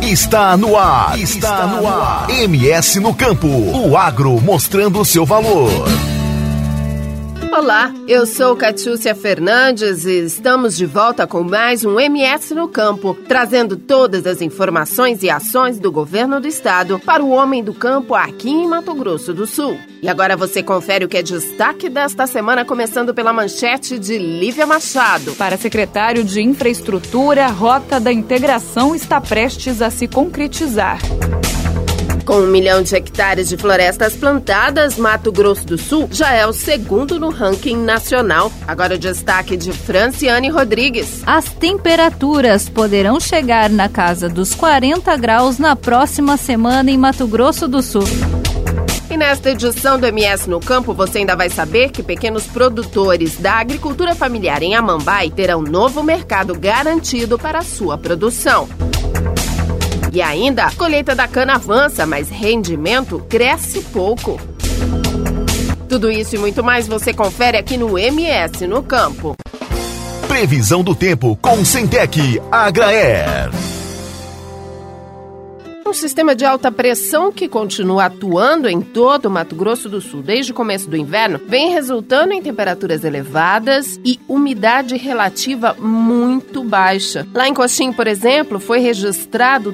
Está no ar. Está no ar. MS no Campo. O agro mostrando o seu valor. Olá, eu sou Catiúcia Fernandes e estamos de volta com mais um MS no Campo, trazendo todas as informações e ações do governo do estado para o homem do campo aqui em Mato Grosso do Sul. E agora você confere o que é destaque desta semana, começando pela manchete de Lívia Machado. Para secretário de Infraestrutura, a Rota da Integração está prestes a se concretizar. Com 1 milhão de hectares de florestas plantadas, Mato Grosso do Sul já é o segundo no ranking nacional. Agora o destaque de Franciane Rodrigues. As temperaturas poderão chegar na casa dos 40 graus na próxima semana em Mato Grosso do Sul. E nesta edição do MS no Campo, você ainda vai saber que pequenos produtores da agricultura familiar em Amambai terão novo mercado garantido para a sua produção. E ainda, a colheita da cana avança, mas rendimento cresce pouco. Tudo isso e muito mais você confere aqui no MS no Campo. Previsão do tempo com Centec Agraer. Um sistema de alta pressão que continua atuando em todo o Mato Grosso do Sul desde o começo do inverno vem resultando em temperaturas elevadas e umidade relativa muito baixa. Lá em Coxim, por exemplo, foi registrado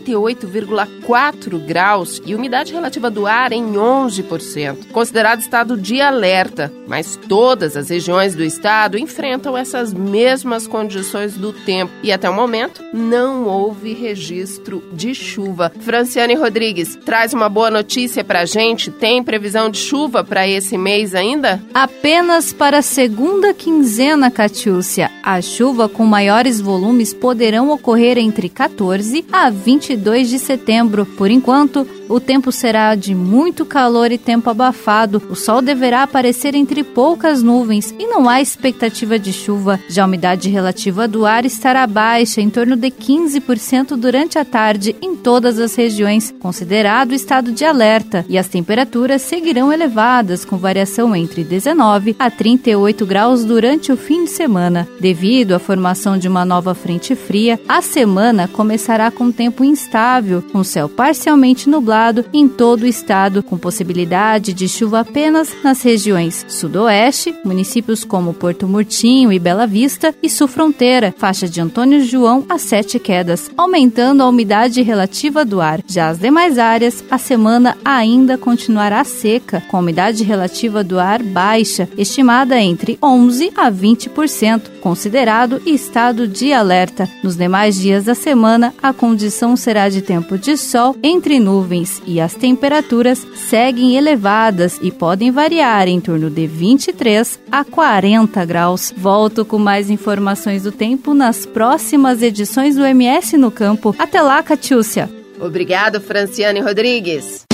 38,4 graus e umidade relativa do ar em 11%, considerado estado de alerta. Mas todas as regiões do estado enfrentam essas mesmas condições do tempo e até o momento não houve registro de chuva. Franciane Rodrigues, traz uma boa notícia pra gente. Tem previsão de chuva para esse mês ainda? Apenas para a segunda quinzena, Catiúcia. A chuva com maiores volumes poderão ocorrer entre 14 a 22 de setembro. Por enquanto, o tempo será de muito calor e tempo abafado. O sol deverá aparecer entre poucas nuvens e não há expectativa de chuva. Já a umidade relativa do ar estará baixa, em torno de 15% durante a tarde em todas as regiões, considerado estado de alerta, e as temperaturas seguirão elevadas, com variação entre 19 a 38 graus durante o fim de semana. Devido à formação de uma nova frente fria, a semana começará com tempo instável, com céu parcialmente nublado em todo o estado, com possibilidade de chuva apenas nas regiões sudoeste, municípios como Porto Murtinho e Bela Vista, e sul fronteira, faixa de Antônio João a 7 Quedas, aumentando a umidade relativa do ar. Já as demais áreas, a semana ainda continuará seca, com a umidade relativa do ar baixa, estimada entre 11 a 20%, considerado estado de alerta. Nos demais dias da semana, a condição será de tempo de sol entre nuvens e as temperaturas seguem elevadas e podem variar em torno de 23 a 40 graus. Volto com mais informações do tempo nas próximas edições do MS no Campo. Até lá, Catiúcia! Obrigado, Franciane Rodrigues.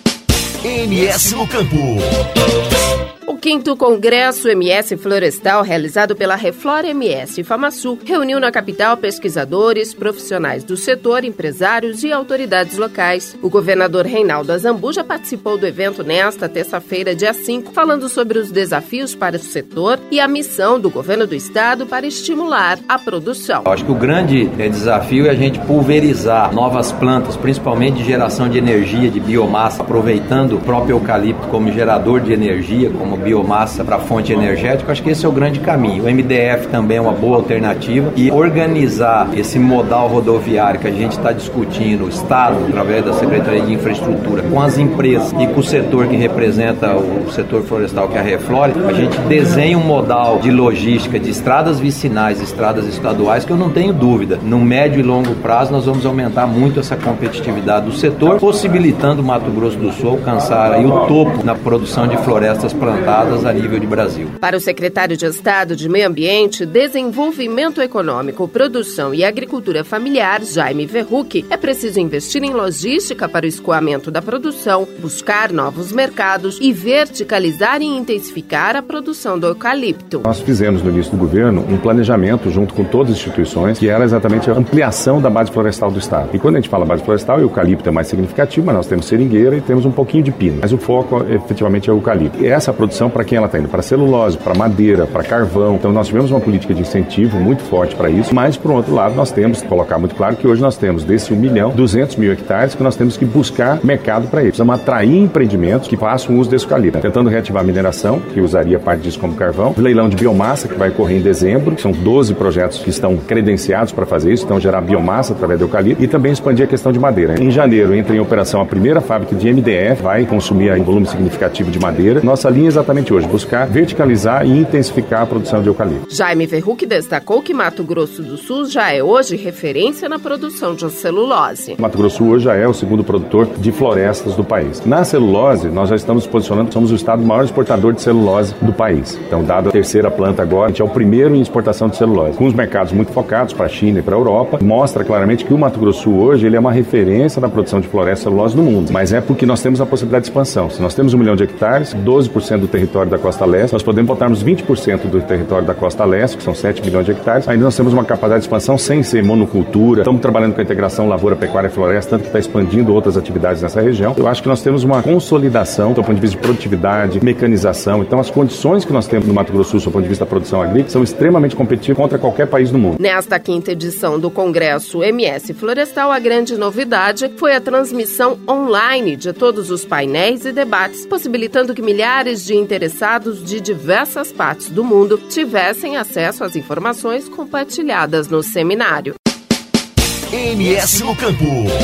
MS no Campo. O 5º Congresso MS Florestal, realizado pela Reflora MS e FamaSul, reuniu na capital pesquisadores, profissionais do setor, empresários e autoridades locais. O governador Reinaldo Azambuja participou do evento nesta terça-feira, dia 5, falando sobre os desafios para o setor e a missão do governo do estado para estimular a produção. Eu acho que o grande desafio é a gente pulverizar novas plantas, principalmente de geração de energia, de biomassa, aproveitando o próprio eucalipto como gerador de energia, como biomassa para fonte energética. Acho que esse é o grande caminho. O MDF também é uma boa alternativa, e organizar esse modal rodoviário que a gente está discutindo, o Estado, através da Secretaria de Infraestrutura, com as empresas e com o setor que representa o setor florestal, que é a Reflora, a gente desenha um modal de logística de estradas vicinais, estradas estaduais, que eu não tenho dúvida, no médio e longo prazo nós vamos aumentar muito essa competitividade do setor, possibilitando o Mato Grosso do Sul alcançar aí o topo na produção de florestas plantadas a nível de Brasil. Para o secretário de Estado de Meio Ambiente, Desenvolvimento Econômico, Produção e Agricultura Familiar, Jaime Verrucchi, é preciso investir em logística para o escoamento da produção, buscar novos mercados e verticalizar e intensificar a produção do eucalipto. Nós fizemos no início do governo um planejamento junto com todas as instituições, que era exatamente a ampliação da base florestal do estado. E quando a gente fala base florestal, o eucalipto é mais significativo, mas nós temos seringueira e temos um pouquinho de pino. Mas o foco efetivamente é o eucalipto. E essa produção para quem ela está indo? Para celulose, para madeira, para carvão. Então nós tivemos uma política de incentivo muito forte para isso, mas por outro lado nós temos que colocar muito claro que hoje nós temos desse 1.200.000 hectares que nós temos que buscar mercado para eles. Precisamos atrair empreendimentos que façam uso desse eucalipto, tentando reativar a mineração, que usaria parte disso como carvão, leilão de biomassa que vai ocorrer em dezembro, que são 12 projetos que estão credenciados para fazer isso, então gerar biomassa através do eucalipto, e também expandir a questão de madeira. Em janeiro entra em operação a primeira fábrica de MDF, vai consumir um volume significativo de madeira. Nossa linha é exatamente hoje, buscar verticalizar e intensificar a produção de eucalipto. Jaime Verruc destacou que Mato Grosso do Sul já é hoje referência na produção de celulose. Mato Grosso do Sul hoje já é o segundo produtor de florestas do país. Na celulose, nós já estamos posicionando, somos o estado maior exportador de celulose do país. Então, dado a terceira planta agora, a gente é o primeiro em exportação de celulose. Com os mercados muito focados para a China e para a Europa, mostra claramente que o Mato Grosso do Sul hoje ele é uma referência na produção de floresta e celulose no mundo. Mas é porque nós temos a possibilidade de expansão. Se nós temos 1 milhão de hectares, 12% do território da costa leste, nós podemos botarmos 20% do território da costa leste, que são 7 milhões de hectares. Ainda nós temos uma capacidade de expansão sem ser monocultura. Estamos trabalhando com a integração lavoura, pecuária e floresta, tanto que está expandindo outras atividades nessa região. Eu acho que nós temos uma consolidação do ponto de vista de produtividade, mecanização. Então, as condições que nós temos no Mato Grosso do Sul, do ponto de vista da produção agrícola, são extremamente competitivas contra qualquer país do mundo. Nesta quinta edição do Congresso MS Florestal, a grande novidade foi a transmissão online de todos os painéis e debates, possibilitando que milhares de interessados de diversas partes do mundo tivessem acesso às informações compartilhadas no seminário. MS no Campo.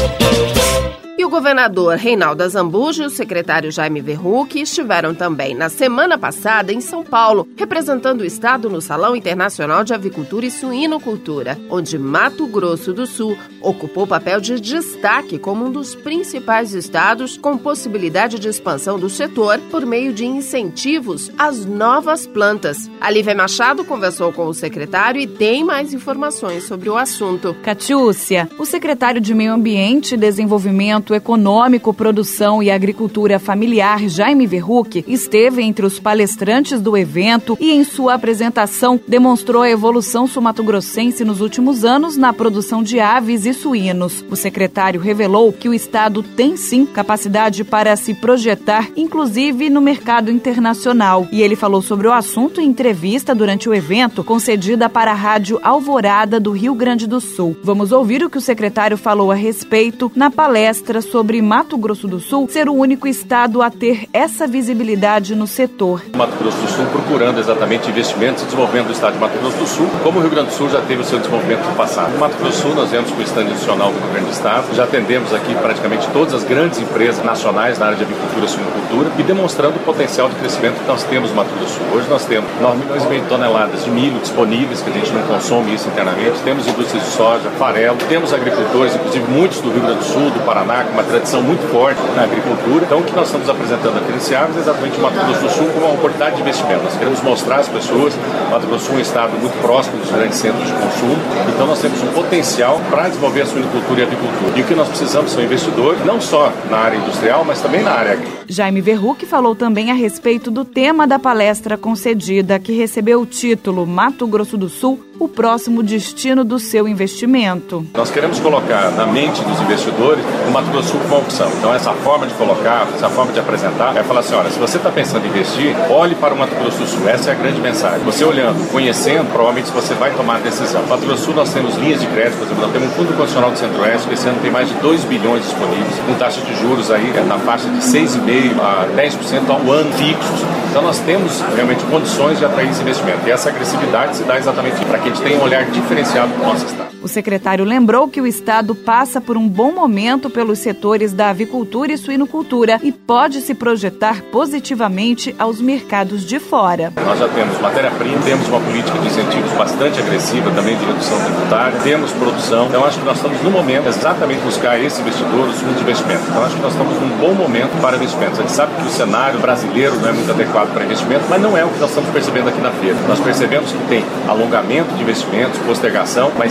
E o governador Reinaldo Azambuja e o secretário Jaime Verruc estiveram também na semana passada em São Paulo, representando o estado no Salão Internacional de Avicultura e Suinocultura, onde Mato Grosso do Sul ocupou papel de destaque como um dos principais estados com possibilidade de expansão do setor por meio de incentivos às novas plantas. A Lívia Machado conversou com o secretário e tem mais informações sobre o assunto. Catiúcia, o secretário de Meio Ambiente e Desenvolvimento Econômico, Produção e Agricultura Familiar, Jaime Verruc, esteve entre os palestrantes do evento e, em sua apresentação, demonstrou a evolução sul-mato-grossense nos últimos anos na produção de aves e suínos. O secretário revelou que o estado tem, sim, capacidade para se projetar, inclusive no mercado internacional. E ele falou sobre o assunto em entrevista durante o evento, concedida para a Rádio Alvorada do Rio Grande do Sul. Vamos ouvir o que o secretário falou a respeito na palestra sobre Mato Grosso do Sul ser o único estado a ter essa visibilidade no setor. Mato Grosso do Sul procurando exatamente investimentos e desenvolvimento do estado de Mato Grosso do Sul, como o Rio Grande do Sul já teve o seu desenvolvimento no passado. No Mato Grosso do Sul nós viemos com o stand institucional do governo do estado, já atendemos aqui praticamente todas as grandes empresas nacionais na área de avicultura e suinocultura e demonstrando o potencial de crescimento que nós temos no Mato Grosso do Sul. Hoje nós temos 9,5 milhões de toneladas de milho disponíveis, que a gente não consome isso internamente, temos indústrias de soja, farelo, temos agricultores, inclusive muitos do Rio Grande do Sul, do Paraná, com uma tradição muito forte na agricultura. Então, o que nós estamos apresentando aqui nesse Aves é exatamente o Mato Grosso do Sul como uma oportunidade de investimento. Nós queremos mostrar às pessoas que o Mato Grosso do Sul é um estado muito próximo dos grandes centros de consumo. Então, nós temos um potencial para desenvolver a suinocultura e a avicultura. E o que nós precisamos são investidores, não só na área industrial, mas também na área agrícola. Jaime Verruc falou também a respeito do tema da palestra concedida, que recebeu o título Mato Grosso do Sul, o próximo destino do seu investimento. Nós queremos colocar na mente dos investidores o Mato Grosso do Sul como uma opção. Então, essa forma de colocar, essa forma de apresentar, é falar assim, olha, se você está pensando em investir, olhe para o Mato Grosso do Sul. Essa é a grande mensagem. Você olhando, conhecendo, provavelmente você vai tomar a decisão. No Mato Grosso do Sul nós temos linhas de crédito, por exemplo, nós temos um Fundo Constitucional do Centro-Oeste, que esse ano tem mais de 2 bilhões disponíveis, com taxa de juros aí na faixa de 6,5% a 10% ao ano fixos. Então, nós temos realmente condições de atrair esse investimento. E essa agressividade se dá exatamente para que a gente tenha um olhar diferenciado para o nosso estado. O secretário lembrou que o estado passa por um bom momento pelos setores da avicultura e suinocultura e pode se projetar positivamente aos mercados de fora. Nós já temos matéria-prima, temos uma política de incentivos bastante agressiva também de redução tributária, temos produção. Então, acho que nós estamos no momento exatamente buscar esse investidor, os fundos de investimento. Então, acho que nós estamos num bom momento para investimentos. A gente sabe que o cenário brasileiro não é muito adequado para investimento, mas não é o que nós estamos percebendo aqui na feira. Nós percebemos que tem alongamento de investimentos, postergação, mas existe o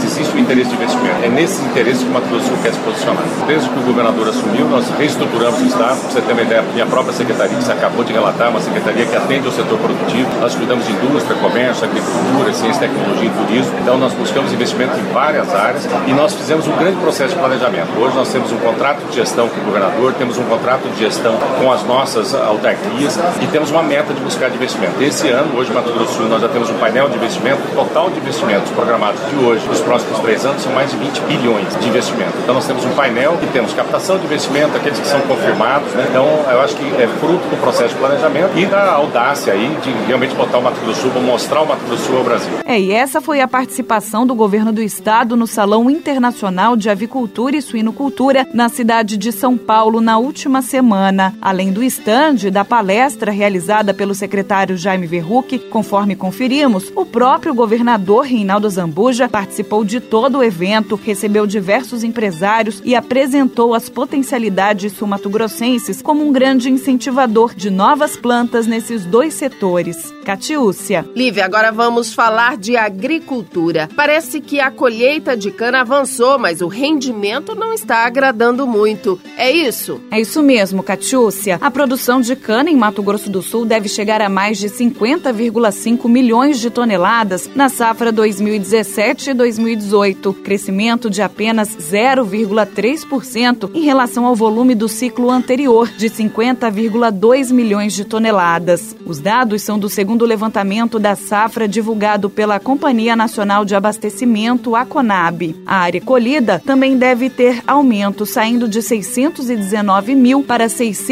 interesse de investimento. É nesses interesses que o Mato Grosso do Sul quer se posicionar. Desde que o governador assumiu, nós reestruturamos o Estado. Para você ter uma ideia, minha própria secretaria, que você acabou de relatar, uma secretaria que atende ao setor produtivo. Nós cuidamos de indústria, comércio, agricultura, ciência, tecnologia e turismo. Então, nós buscamos investimento em várias áreas e nós fizemos um grande processo de planejamento. Hoje nós temos um contrato de gestão com o governador, temos um contrato de gestão com as nossas autarquias e temos uma meta de buscar de investimento. Esse ano, hoje, no Mato Grosso do Sul, nós já temos um painel de investimento, total de investimentos programados de hoje, nos próximos 3 anos, são mais de 20 bilhões de investimento. Então, nós temos um painel e temos captação de investimento, aqueles que são confirmados, né? Então, eu acho que é fruto do processo de planejamento e da audácia aí de realmente botar o Mato Grosso do Sul, mostrar o Mato Grosso do Sul ao Brasil. E essa foi a participação do governo do estado no Salão Internacional de Avicultura e Suinocultura na cidade de São Paulo na última semana. Além do estande da palestra realizada pelo secretário Jaime Verruc, conforme conferimos, o próprio governador Reinaldo Zambuja participou de todo o evento, recebeu diversos empresários e apresentou as potencialidades sul-mato-grossenses como um grande incentivador de novas plantas nesses 2 setores. Catiúcia. Lívia, agora vamos falar de agricultura. Parece que a colheita de cana avançou, mas o rendimento não está agradando muito. É isso? É isso mesmo, Catiúcia. A produção de cana em Mato Grosso do Sul deve chegar a mais de 50,5 milhões de toneladas na safra 2017 e 2018, crescimento de apenas 0,3% em relação ao volume do ciclo anterior, de 50,2 milhões de toneladas. Os dados são do segundo levantamento da safra divulgado pela Companhia Nacional de Abastecimento, a CONAB. A área colhida também deve ter aumento, saindo de 619 mil para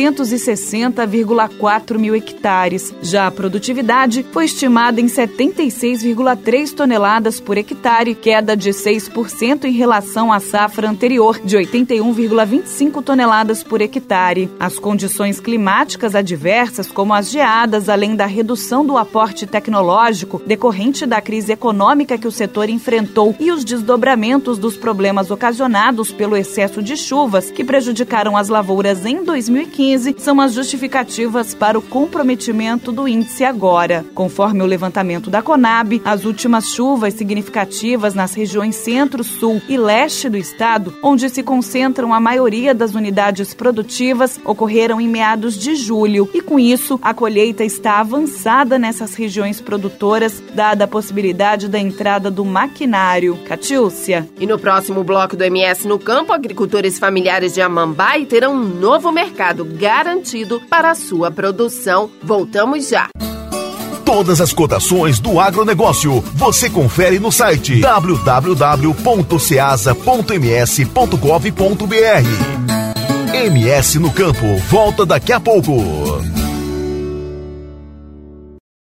660,4 mil hectares. Já a produtividade foi estimada em 76,3 toneladas por hectare, queda de 6% em relação à safra anterior, de 81,25 toneladas por hectare. As condições climáticas adversas, como as geadas, além da redução do aporte tecnológico decorrente da crise econômica que o setor enfrentou e os desdobramentos dos problemas ocasionados pelo excesso de chuvas que prejudicaram as lavouras em 2015, são as justificativas para o comprometimento do índice agora. Conforme o levantamento da CONAB, as últimas chuvas significativas nas regiões centro, sul e leste do estado, onde se concentram a maioria das unidades produtivas, ocorreram em meados de julho e, com isso, a colheita está avançada nessas regiões produtoras, dada a possibilidade da entrada do maquinário. Catiúcia. E no próximo bloco do MS no Campo, agricultores familiares de Amambai terão um novo mercado garantido para a sua produção. Voltamos já. Todas as cotações do agronegócio você confere no site www.ceasa.ms.gov.br. MS no Campo volta daqui a pouco.